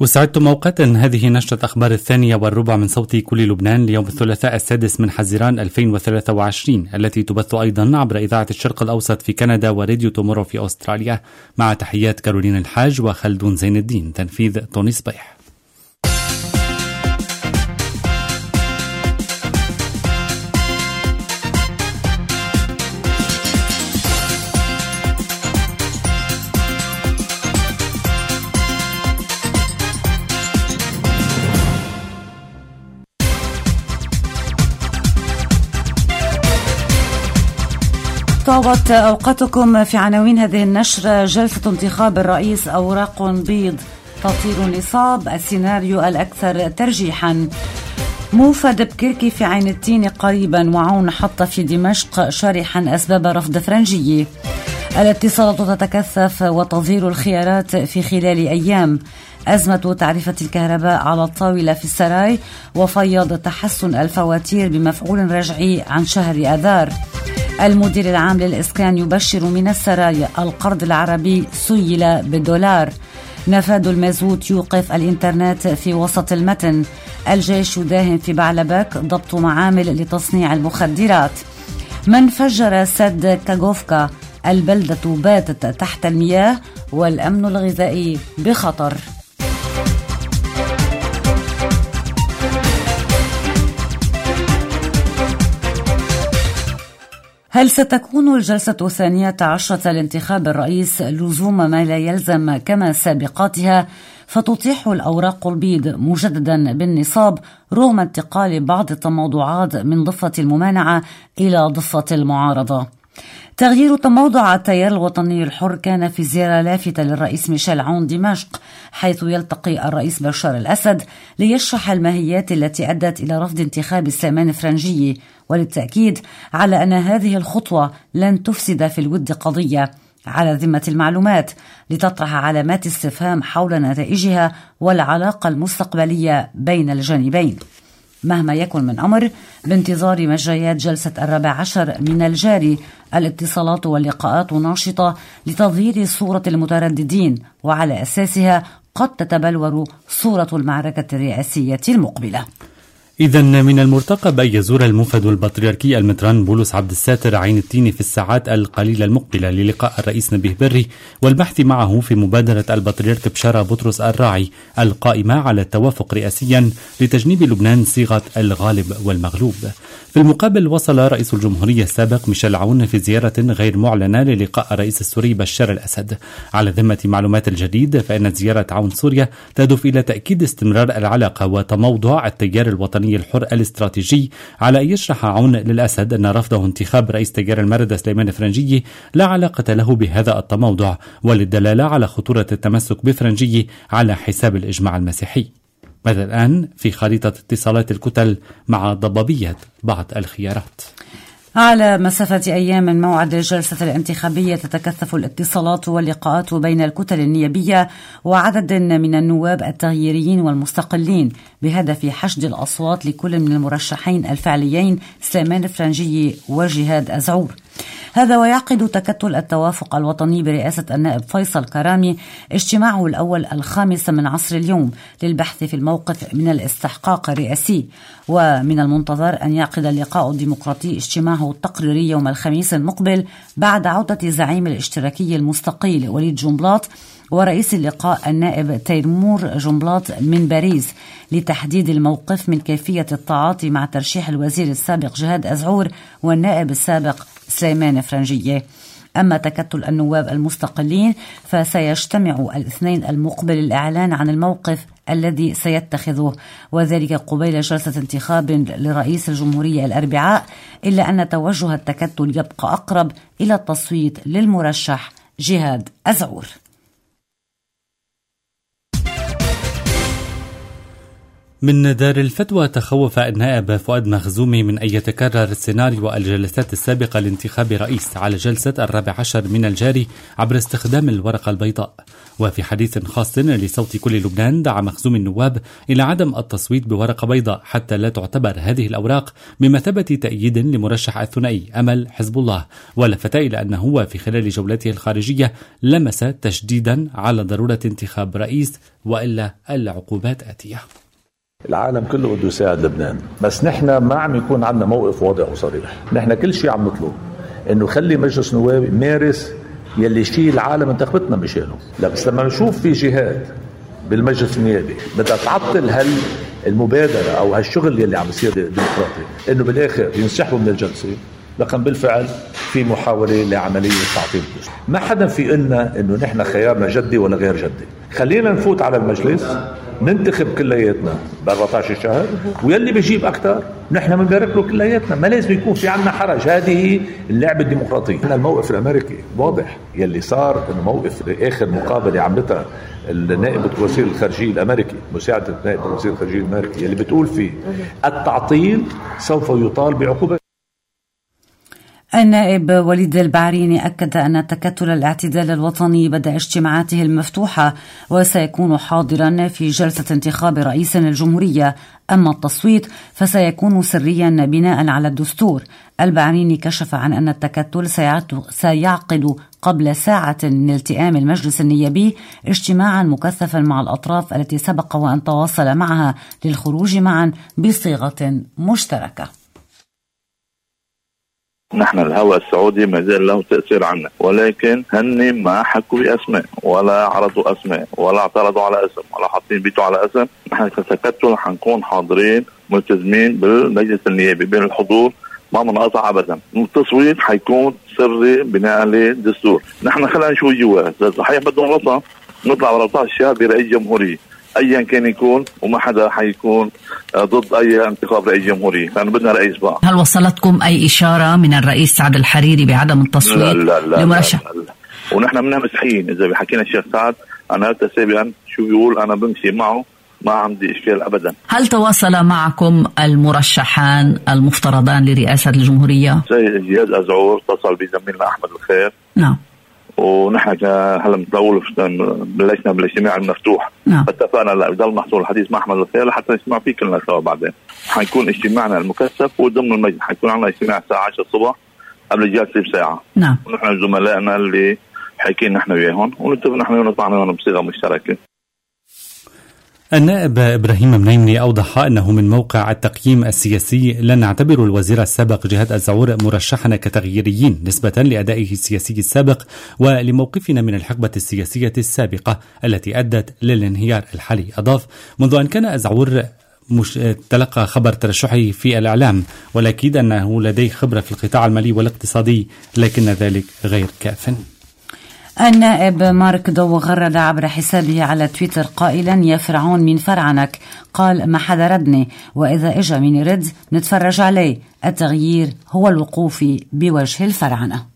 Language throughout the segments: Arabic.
وسعدتم أوقاتا. هذه نشرة أخبار 1:15 من صوت كل لبنان ليوم الثلاثاء 6 من حزيران 2023 التي تبث أيضا عبر إذاعة الشرق الأوسط في كندا وراديو تومورو في أستراليا، مع تحيات كارولين الحاج وخلدون زين الدين. تنفيذ توني صبيح. طابت أوقاتكم في عناوين هذه النشرة. جلسة انتخاب الرئيس أوراق بيض تطير نصاب السيناريو الأكثر ترجيحا. موفد بكركي في عين التين قريبا، وعون حط في دمشق شارحا أسباب رفض فرنجية. الاتصالات تتكثف وتظهير الخيارات في خلال أيام. أزمة تعرفة الكهرباء على الطاولة في السراي، وفيض تحسن الفواتير بمفعول رجعي عن شهر آذار. المدير العام للإسكان يبشر من السراي القرض العربي سيل بالدولار. نفاذ المازوت يوقف الإنترنت في وسط المتن. الجيش يداهن في بعلبك ضبط معامل لتصنيع المخدرات. من فجر سد كاغوفكا، البلدة باتت تحت المياه والأمن الغذائي بخطر. هل ستكون الجلسة 12 لانتخاب الرئيس لزوم ما لا يلزم كما سابقاتها، فتطيح الأوراق البيض مجددا بالنصاب رغم انتقال بعض التموضعات من ضفة الممانعة إلى ضفة المعارضة؟ تغيير تموضع التيار الوطني الحر كان في زيارة لافتة للرئيس ميشيل عون دمشق، حيث يلتقي الرئيس بشار الأسد ليشرح الماهيات التي أدت إلى رفض انتخاب سليمان فرنجية، وللتأكيد على أن هذه الخطوة لن تفسد في الود قضية، على ذمة المعلومات، لتطرح علامات استفهام حول نتائجها والعلاقة المستقبلية بين الجانبين. مهما يكن من أمر، بانتظار مجريات جلسة 14 من الجاري، الاتصالات واللقاءات ناشطة لتظهير صورة المترددين، وعلى أساسها قد تتبلور صورة المعركة الرئاسية المقبلة. إذن من المرتقب أن يزور الموفد البطريركي المتران بولس عبد الساتر عين التين في الساعات القليلة المقبلة للقاء الرئيس نبيه بري والبحث معه في مبادرة البطريرك بشارة بطرس الراعي القائمة على التوافق رئاسيا لتجنيب لبنان صيغة الغالب والمغلوب. في المقابل، وصل رئيس الجمهورية السابق ميشيل عون في زيارة غير معلنة للقاء الرئيس السوري بشار الأسد. على ذمة معلومات الجديد، فإن زيارة عون سوريا تهدف إلى تأكيد استمرار العلاقة وتموضع التيار الوطني الحر الاستراتيجي، على أن يشرح عون للأسد أن رفضه انتخاب رئيس تيار المردة سليمان فرنجية لا علاقة له بهذا التموضع، وللدلالة على خطورة التمسك بفرنجية على حساب الإجماع المسيحي. ماذا الآن في خريطة اتصالات الكتل مع ضبابية بعض الخيارات؟ على مسافة أيام من موعد الجلسة الانتخابية، تتكثف الاتصالات واللقاءات بين الكتل النيابية وعدد من النواب التغييريين والمستقلين بهدف حشد الأصوات لكل من المرشحين الفعليين سليمان فرنجية وجهاد أزعور. هذا ويعقد تكتل التوافق الوطني برئاسة النائب فيصل كرامي اجتماعه الأول 5 من عصر اليوم للبحث في الموقف من الاستحقاق الرئاسي. ومن المنتظر أن يعقد اللقاء الديمقراطي اجتماعه التقريري يوم الخميس المقبل بعد عودة زعيم الاشتراكي المستقيل وليد جنبلاط ورئيس اللقاء النائب تيمور جنبلاط من باريس لتحديد الموقف من كيفية التعاطي مع ترشيح الوزير السابق جهاد أزعور والنائب السابق سليمان فرنجية. أما تكتل النواب المستقلين فسيجتمع الاثنين المقبل للإعلان عن الموقف الذي سيتخذه، وذلك قبيل جلسة انتخاب لرئيس الجمهورية الأربعاء، إلا أن توجه التكتل يبقى أقرب إلى التصويت للمرشح جهاد أزعور. من دار الفتوى تخوف النائب فؤاد مخزومي من أن يتكرر سيناريو الجلسات السابقة لانتخاب رئيس على جلسة 14 من الجاري عبر استخدام الورقة البيضاء. وفي حديث خاص لصوت كل لبنان دعا مخزومي النواب إلى عدم التصويت بورقة بيضاء حتى لا تعتبر هذه الأوراق بمثابة تأييد لمرشح الثنائي أمل حزب الله، ولفت إلى أنه وفي خلال جولته الخارجية لمس تشديدا على ضرورة انتخاب رئيس وإلا العقوبات آتية. العالم كله بده يساعد لبنان، بس نحن ما عم يكون عندنا موقف واضح وصريح. نحن كل شيء عم نطلب انه خلي مجلس نواب يمارس يلي شيء العالم انتخبتنا مشانه. لا بس لما نشوف في جهات بالمجلس النيابي بدها تعطل المبادرة او هالشغل يلي عم يصير ديمقراطي، انه بالاخر ينسحبوا من الجلسة، لكن بالفعل في محاولة لعملية تعطيل. ما حدا في قلنا انه نحن خيارنا جدي ولا غير جدي. خلينا نفوت على المجلس ننتخب كلياتنا ب 14 شهر، ويلي بيجيب اكثر نحن بنبارك له كلياتنا. ما لازم يكون في عنا حرج، هذه اللعبه الديمقراطيه. هنا الموقف الامريكي واضح، يلي صار انه موقف اخر مقابله عملتها النائب وزير الخارجيه الامريكي، مساعده نائب وزير الخارجيه الامريكي، يلي بتقول فيه التعطيل سوف يطال بعقوبه. النائب وليد البعريني أكد أن تكتل الاعتدال الوطني بدأ اجتماعاته المفتوحة وسيكون حاضرا في جلسة انتخاب رئيس الجمهورية، أما التصويت فسيكون سريا بناء على الدستور. البعريني كشف عن أن التكتل سيعقد قبل ساعة من التئام المجلس النيابي اجتماعا مكثفا مع الأطراف التي سبق وأن تواصل معها للخروج معا بصيغة مشتركة. نحن الهوى السعودي ما زال له تأثير عنا، ولكن هن ما حكوا بأسماء ولا عرضوا أسماء ولا اعترضوا على اسم ولا حاطين بيتوا على اسم. نحن كتكتل حنكون حاضرين ملتزمين بالمجلس النيابي بين الحضور، ما منقطع أبدا. التصويت حيكون سري بناء للدستور. نحن خلينا نشوف جوا، صحيح بدهم غلطة نطلع 14 شهر برئيس جمهورية ايا كان يكون، وما حدا حيكون ضد اي انتخاب رئيس جمهوري، لانه بدنا رئيس بقى. هل وصلتكم اي اشاره من الرئيس سعد الحريري بعدم التصويت لمرشح؟ لا. ونحن منا مسحين، اذا بحكينا الشيخ سعد انا قلت سابقا شو بيقول، انا بمشي معه، ما عندي اشكال ابدا. هل تواصل معكم المرشحان المفترضان لرئاسه الجمهوريه؟ جهاد أزعور اتصل بزميلنا احمد الخير. نعم. ونحن هلا متطول بلشنا بالاجتماع المفتوح. نعم. اتفقنا لا يضل محصول الحديث مع احمد الخير لحتى نسمع فيه كلنا سوا. بعدين حيكون اجتماعنا المكثف وضمن المجلس، حيكون عندنا اجتماع الساعه 10 الصبح قبل الجلسه بساعه. نعم. ونحن زملائنا اللي حاكين نحن وياهم ونتفق نحن ونطلع معهم بصيغه مشتركه. النائب إبراهيم منيمني أوضح أنه من موقع التقييم السياسي لا نعتبر الوزير السابق جهاد أزعور مرشحنا كتغييريين نسبة لأدائه السياسي السابق ولموقفنا من الحقبة السياسية السابقة التي أدت للانهيار الحالي. أضاف: منذ أن كان أزعور تلقى خبر ترشحه في الإعلام، والأكيد أنه لديه خبرة في القطاع المالي والاقتصادي، لكن ذلك غير كاف. النائب مارك دو غرد عبر حسابه على تويتر قائلا: يا فرعون من فرعنك، قال ما حدا ردني، وإذا إجا من يرد نتفرج عليه. التغيير هو الوقوف بوجه الفرعنة.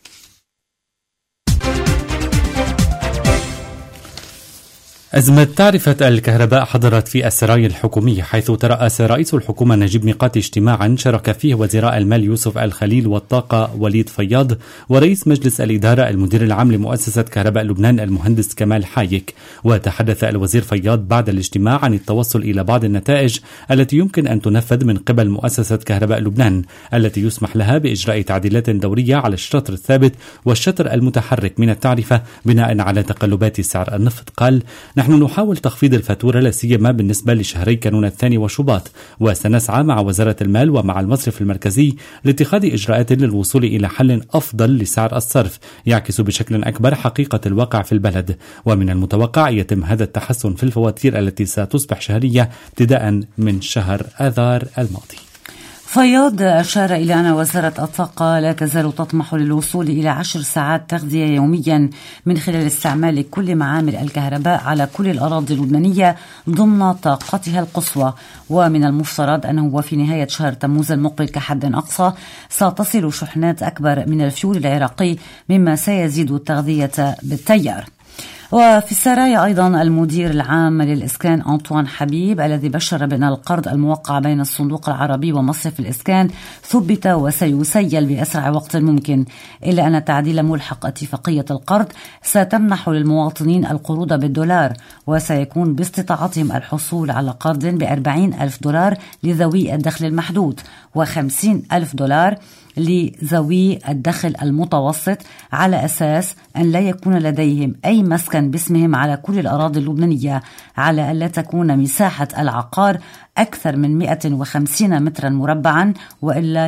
أزمة تعرفة الكهرباء حضرت في السرايا الحكومية، حيث ترأس رئيس الحكومة نجيب ميقاتي اجتماعا شارك فيه وزراء المال يوسف الخليل والطاقة وليد فياض، ورئيس مجلس الإدارة المدير العام لمؤسسة كهرباء لبنان المهندس كمال حايك. وتحدث الوزير فياض بعد الاجتماع عن التوصل إلى بعض النتائج التي يمكن أن تنفذ من قبل مؤسسة كهرباء لبنان، التي يسمح لها بإجراء تعديلات دورية على الشطر الثابت والشطر المتحرك من التعرفة بناء على تقلبات سعر النفط. قال: نحن نحاول تخفيض الفاتورة لا سيما بالنسبة لشهري كانون الثاني وشباط، وسنسعى مع وزارة المال ومع المصرف المركزي لاتخاذ إجراءات للوصول إلى حل أفضل لسعر الصرف يعكس بشكل أكبر حقيقة الواقع في البلد. ومن المتوقع يتم هذا التحسن في الفواتير التي ستصبح شهرية ابتداء من شهر آذار الماضي. فياض أشار إلى أن وزارة الطاقة لا تزال تطمح للوصول إلى 10 ساعات تغذية يوميا من خلال استعمال كل معامل الكهرباء على كل الأراضي اللبنانية ضمن طاقتها القصوى. ومن المفترض أنه وفي نهاية شهر تموز المقبل كحد أقصى ستصل شحنات أكبر من الفيول العراقي، مما سيزيد التغذية بالتيار. وفي السرايا أيضا المدير العام للإسكان أنطوان حبيب الذي بشر بأن القرض الموقع بين الصندوق العربي ومصرف الإسكان ثبت وسيسيل بأسرع وقت ممكن، إلا أن تعديل ملحق اتفاقية القرض ستمنح للمواطنين القروض بالدولار، وسيكون باستطاعتهم الحصول على قرض $40,000 لذوي الدخل المحدود $50,000 لذوي الدخل المتوسط، على أساس أن لا يكون لديهم أي مسكن باسمهم على كل الأراضي اللبنانية، على أن لا تكون مساحة العقار أكثر من 150 مترا مربعا، وإلا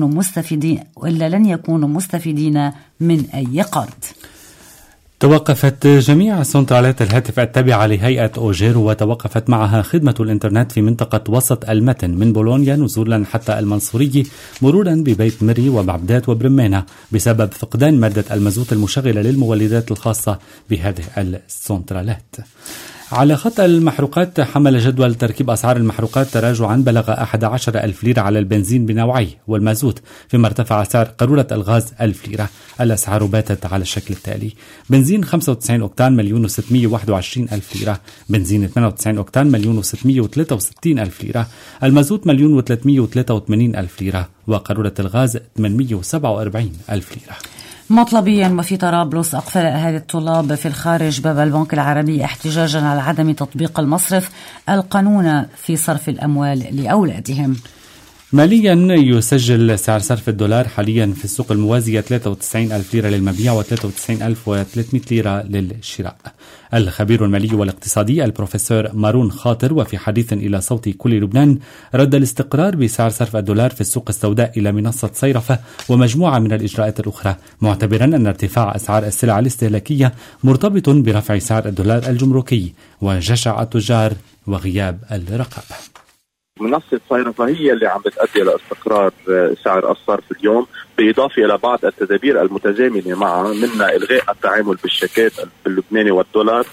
لن يكونوا مستفيدين من أي قرض. توقفت جميع سنترالات الهاتف التابعة لهيئة أوجير، وتوقفت معها خدمة الإنترنت في منطقة وسط المتن من بولونيا نزولا حتى المنصورية مرورا ببيت مري وبعبدات وبرمانة بسبب فقدان مادة المازوت المشغلة للمولدات الخاصة بهذه السنترالات. على خط المحروقات، حمل جدول تركيب أسعار المحروقات تراجعا بلغ 11,000 ليرة على البنزين بنوعيه والمازوت، فيما ارتفع سعر قارورة الغاز 1,000 ليرة. الأسعار باتت على الشكل التالي: بنزين 95 أوكتان 1,621,000 ليرة، بنزين 98 أوكتان 1,663,000 ليرة، المازوت 1,383,000 ليرة، وقارورة الغاز 847,000 ليرة. مطلبيا وفي طرابلس أقفل أهالي الطلاب في الخارج باب البنك العربي احتجاجا على عدم تطبيق المصرف القانون في صرف الأموال لأولادهم. ماليا، يسجل سعر صرف الدولار حاليا في السوق الموازية 93,000 ليرة للمبيع و93,300 ليرة للشراء. الخبير المالي والاقتصادي البروفيسور مارون خاطر وفي حديث إلى صوت كل لبنان رد الاستقرار بسعر صرف الدولار في السوق السوداء إلى منصة صيرفة ومجموعة من الإجراءات الأخرى، معتبرا أن ارتفاع أسعار السلع الاستهلاكية مرتبط برفع سعر الدولار الجمركي وجشع التجار وغياب الرقابة. منصة صيرفة هي اللي عم بتؤدي إلى استقرار سعر الصرف اليوم، بالإضافة إلى بعض التدابير المتزامنة معها، منها إلغاء التعامل بالشيكات باللبناني والدولار،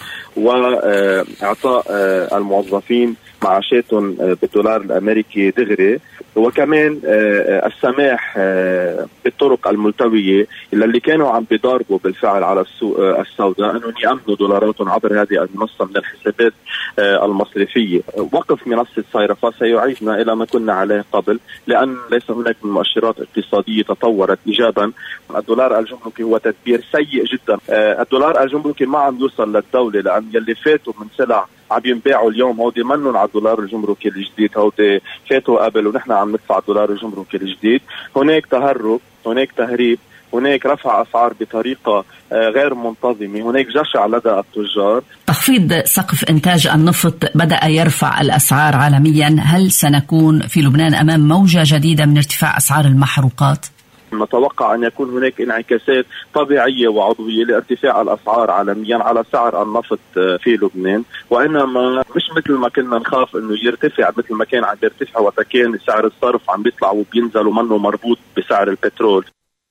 وإعطاء الموظفين معاشاتهم بالدولار الأمريكي دغري، وكمان السماح بالطرق الملتوية اللي كانوا عم بيضاربوا بالفعل على السوق السوداء أنهم يأمنوا دولاراتهم عبر هذه المنصة من الحسابات المصرفية. وقف منصة صيرفة سيعيدنا إلى ما كنا عليه قبل، لأن ليس هناك من مؤشرات اقتصادية تطورت إيجابا. الدولار الجمركي هو تدبير سيء جدا. الدولار الجمركي ما عم يوصل للدولة، لأن يلي فاتوا من سلع عم ينباعوا اليوم هودي منن على الدولار الجمركي الجديد، هودي فاتوا قبل ونحن عم ندفع الدولار الجمركي الجديد. هناك تهرب، هناك تهريب، هناك رفع أسعار بطريقة غير منتظمة، هناك جشع لدى التجار. تخفيض سقف إنتاج النفط بدأ يرفع الأسعار عالميا، هل سنكون في لبنان أمام موجة جديدة من ارتفاع أسعار المحروقات؟ نتوقع أن يكون هناك انعكاسات طبيعية وعضوية لارتفاع الأسعار عالميا على سعر النفط في لبنان، وإنما مش مثل ما كنا نخاف أنه يرتفع مثل ما كان عم يرتفع وقت كان سعر الصرف عم بيطلع وبينزل ومنه مربوط بسعر البترول.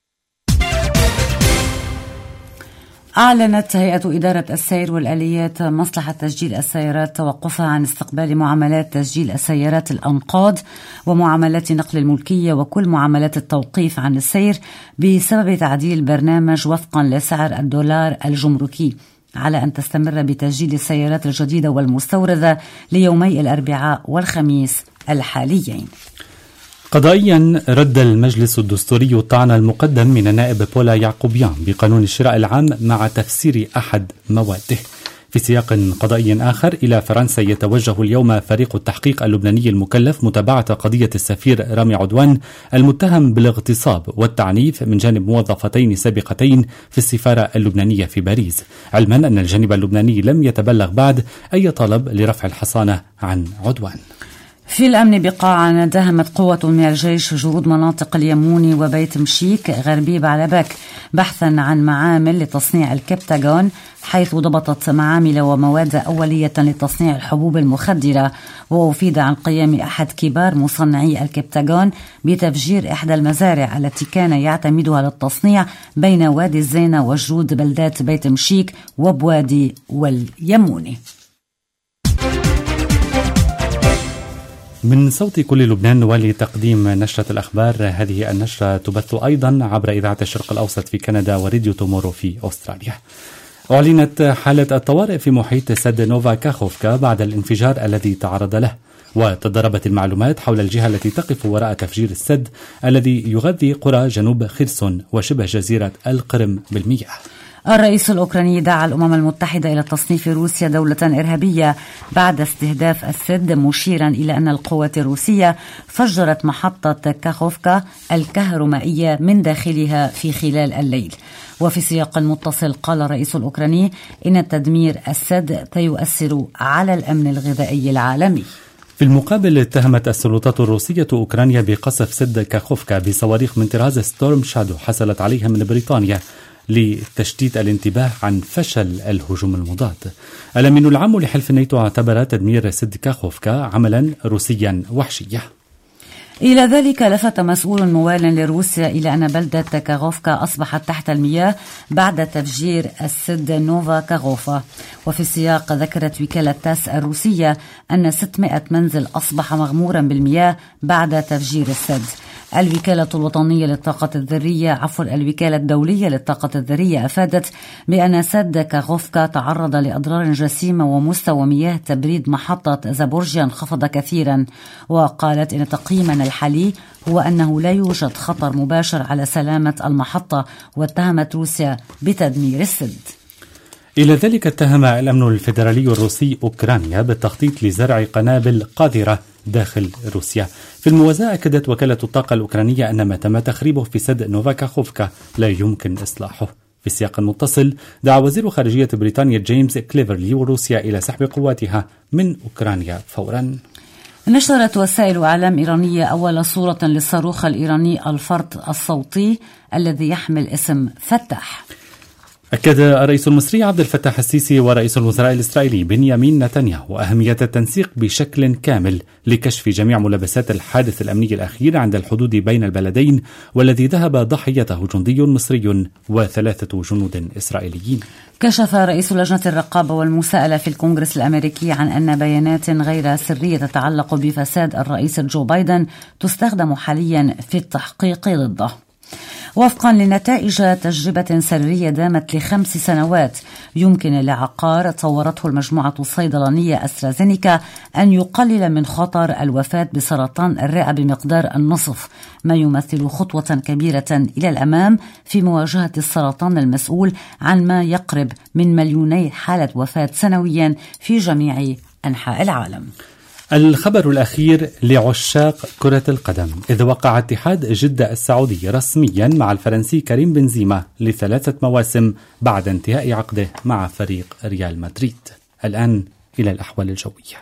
أعلنت هيئة إدارة السير والآليات مصلحة تسجيل السيارات توقفها عن استقبال معاملات تسجيل السيارات الأنقاض ومعاملات نقل الملكية وكل معاملات التوقيف عن السير بسبب تعديل البرنامج وفقا لسعر الدولار الجمركي، على أن تستمر بتسجيل السيارات الجديدة والمستوردة ليومي الأربعاء والخميس الحاليين. قضائيا، رد المجلس الدستوري الطعن المقدم من النائب بولا يعقوبيان بقانون الشراء العام مع تفسير أحد مواده. في سياق قضائي آخر، إلى فرنسا يتوجه اليوم فريق التحقيق اللبناني المكلف متابعة قضية السفير رامي عدوان المتهم بالاغتصاب والتعنيف من جانب موظفتين سابقتين في السفارة اللبنانية في باريس، علما أن الجانب اللبناني لم يتبلغ بعد أي طلب لرفع الحصانة عن عدوان. في الأمن بقاعة، داهمت قوة من الجيش جنود مناطق اليموني وبيت مشيك غربي بعلبك بحثا عن معامل لتصنيع الكبتاغون، حيث ضبطت معامل ومواد أولية لتصنيع الحبوب المخدرة. وأفيد عن قيام أحد كبار مصنعي الكبتاغون بتفجير إحدى المزارع التي كان يعتمدها للتصنيع بين وادي الزينة وجرود بلدات بيت مشيك وبوادي واليموني. من صوت كل لبنان نوالي تقديم نشرة الأخبار. هذه النشرة تبث أيضا عبر إذاعة الشرق الأوسط في كندا وراديو تومورو في أستراليا. أعلنت حالة الطوارئ في محيط سد نوفا كاخوفكا بعد الانفجار الذي تعرض له، وتضاربت المعلومات حول الجهة التي تقف وراء تفجير السد الذي يغذي قرى جنوب خيرسون وشبه جزيرة القرم بالمياه. الرئيس الأوكراني دعا الأمم المتحدة إلى تصنيف روسيا دولة إرهابية بعد استهداف السد، مشيرا إلى أن القوات الروسية فجرت محطة كاخوفكا الكهرومائية من داخلها في خلال الليل. وفي سياق متصل قال الرئيس الأوكراني إن تدمير السد سيؤثر على الأمن الغذائي العالمي. في المقابل اتهمت السلطات الروسية أوكرانيا بقصف سد كاخوفكا بصواريخ من طراز ستورم شادو حصلت عليها من بريطانيا لتشتيت الانتباه عن فشل الهجوم المضاد. الأمين العام لحلف الناتو اعتبر تدمير سد كاخوفكا عملا روسيا وحشيا. إلى ذلك لفت مسؤول موال لروسيا إلى أن بلدة كاغوفكا أصبحت تحت المياه بعد تفجير السد نوفا كاغوفا. وفي السياق ذكرت وكالة تاس الروسية أن 600 منزل أصبح مغمورا بالمياه بعد تفجير السد. الوكالة الوطنية للطاقة الذرية الوكالة الدولية للطاقة الذرية أفادت بأن سد كاغوفكا تعرض لأضرار جسيمة ومستوى مياه تبريد محطة زابورجيا انخفض كثيرا. وقالت إن تقييمنا الحالي هو أنه لا يوجد خطر مباشر على سلامة المحطة، واتهمت روسيا بتدمير السد. إلى ذلك اتهم الأمن الفيدرالي الروسي أوكرانيا بالتخطيط لزرع قنابل قاذرة داخل روسيا. في الموازاة أكدت وكالة الطاقة الأوكرانية أن ما تم تخريبه في سد نوفا كاخوفكا لا يمكن إصلاحه. في السياق المتصل دعا وزير خارجية بريطانيا جيمس كليفرلي وروسيا إلى سحب قواتها من أوكرانيا فورا. نشرت وسائل إعلام إيرانية أول صورة للصاروخ الإيراني الفرد الصوتي الذي يحمل اسم فتح. أكد الرئيس المصري عبد الفتاح السيسي ورئيس الوزراء الإسرائيلي بنيامين نتنياهو أهمية التنسيق بشكل كامل لكشف جميع ملابسات الحادث الأمني الأخير عند الحدود بين البلدين، والذي ذهب ضحيته جندي مصري و3 جنود إسرائيليين. كشف رئيس لجنة الرقابة والمساءلة في الكونغرس الأمريكي عن أن بيانات غير سرية تتعلق بفساد الرئيس جو بايدن تستخدم حاليا في التحقيق ضده. وفقا لنتائج تجربة سرية دامت ل5 سنوات، يمكن لعقار طورته المجموعة الصيدلانية أسترازينيكا أن يقلل من خطر الوفاة بسرطان الرئة بمقدار النصف، ما يمثل خطوة كبيرة إلى الأمام في مواجهة السرطان المسؤول عن ما يقرب من 2,000,000 حالة وفاة سنويا في جميع أنحاء العالم. الخبر الأخير لعشاق كرة القدم، إذ وقع اتحاد جدة السعودي رسميا مع الفرنسي كريم بنزيما ل3 مواسم بعد انتهاء عقده مع فريق ريال مدريد. الآن إلى الأحوال الجوية.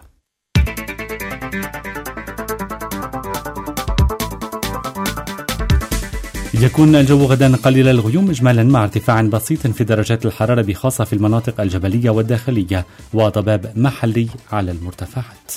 يكون الجو غدا قليل الغيوم إجمالا مع ارتفاع بسيط في درجات الحرارة بخاصة في المناطق الجبلية والداخلية، وضباب محلي على المرتفعات.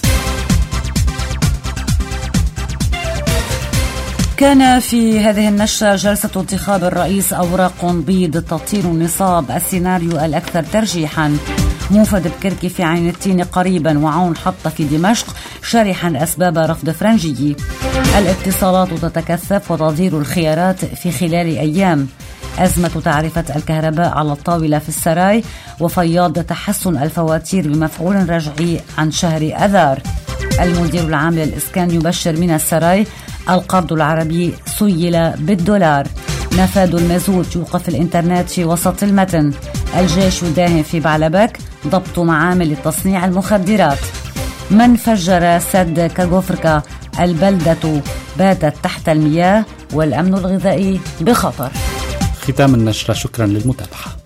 كان في هذه النشرة جلسة انتخاب الرئيس أوراق بيض تطير نصاب السيناريو الأكثر ترجيحا. موفد بكركي في عين التين قريبا، وعون حط في دمشق شارحا أسباب رفض فرنجي. الاتصالات تتكثف وتضير الخيارات في خلال أيام. أزمة تعرفة الكهرباء على الطاولة في السراي، وفياض تحسن الفواتير بمفعول رجعي عن شهر أذار. المدير العام للإسكان يبشر من السراي القرض العربي سيل بالدولار. نفاذ المازوت يوقف الإنترنت في وسط المتن. الجيش يداهم في بعلبك ضبط معامل تصنيع المخدرات. من فجر سد كاغوفكا، البلدة باتت تحت المياه والأمن الغذائي بخطر. ختام النشرة، شكرا للمتابعة.